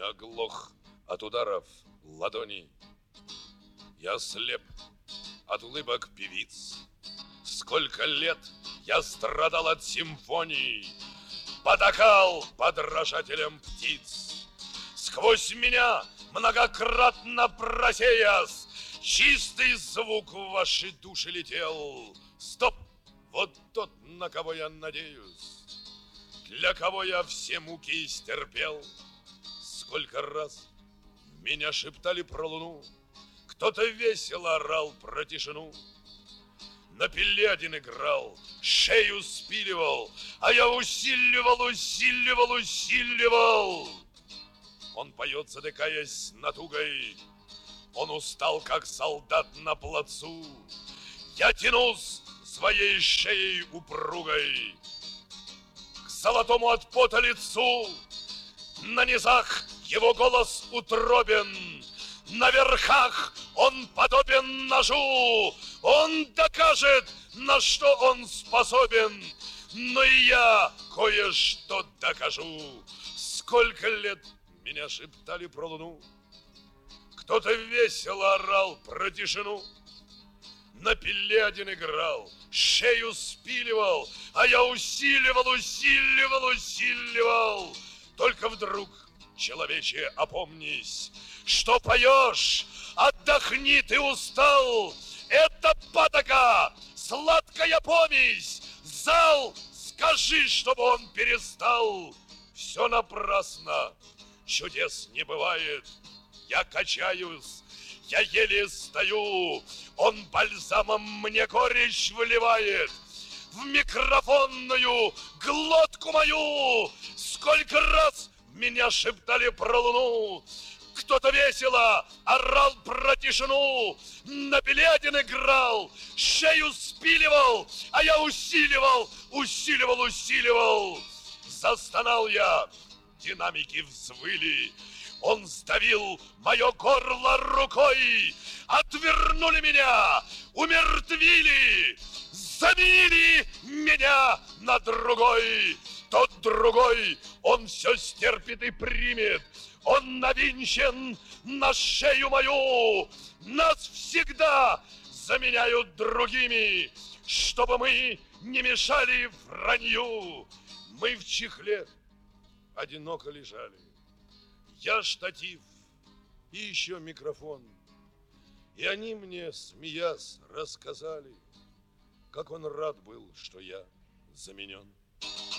Я оглох от ударов ладони. Я слеп от улыбок певиц. Сколько лет я страдал от симфоний, потакал подражателям птиц. Сквозь меня многократно просеясь, чистый звук в ваши души летел. Стоп! Вот тот, на кого я надеюсь, для кого я все муки истерпел. Сколько раз меня шептали про луну, кто-то весело орал про тишину. На Пелядин играл, шею спиливал, а я усиливал. Он поет, задыхаясь натугой, он устал, как солдат на плацу. Я тянусь своей шеей упругой к золотому от пота лицу. На низах его голос утробен, на верхах он подобен ножу. Он докажет, на что он способен, но и я кое-что докажу. Сколько лет меня шептали про луну, кто-то весело орал про тишину. На Пелядин играл, шею спиливал, а я усиливал. Только вдруг, человече, опомнись, что поешь, отдохни, ты устал. Это патока, сладкая помесь. Зал, скажи, чтобы он перестал. Все напрасно, чудес не бывает. Я качаюсь, я еле стою. Он бальзамом мне горечь вливает в микрофонную глотку мою. Сколько раз меня шептали про луну, кто-то весело орал про тишину. На Пелядин играл, шею спиливал, а я усиливал. Застонал я, динамики взвыли. Он сдавил мое горло рукой. Отвернули меня, умертвили, заменили меня на другой. Тот другой, он все стерпит и примет. Он навинчен на шею мою. Нас всегда заменяют другими, чтобы мы не мешали вранью. Мы в чехле одиноко лежали. Я штатив и еще микрофон. И они мне, смеясь, рассказали, как он рад был, что я заменен.